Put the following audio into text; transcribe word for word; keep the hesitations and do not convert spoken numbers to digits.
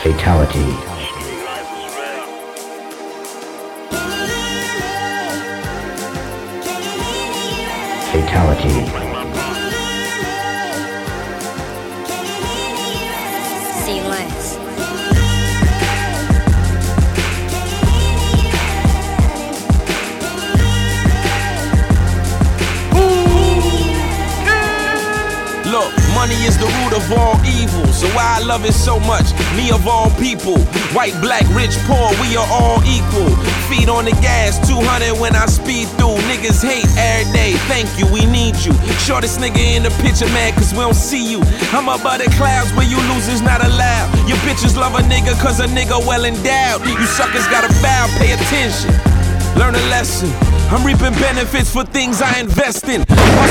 Fatality. Fatality. See less. Look, money is the root of all evil, so why I love it so much, me of all people. White, black, rich, poor, we are all equal. Feet on the gas, two hundred when I speed through. Niggas hate every day, thank you, we need you. Shortest nigga in the picture, man, cause we don't see you. I'm above the clouds where you losers not allowed. Your bitches love a nigga cause a nigga well endowed. You suckers gotta bow, pay attention, learn a lesson. I'm reaping benefits for things I invest in.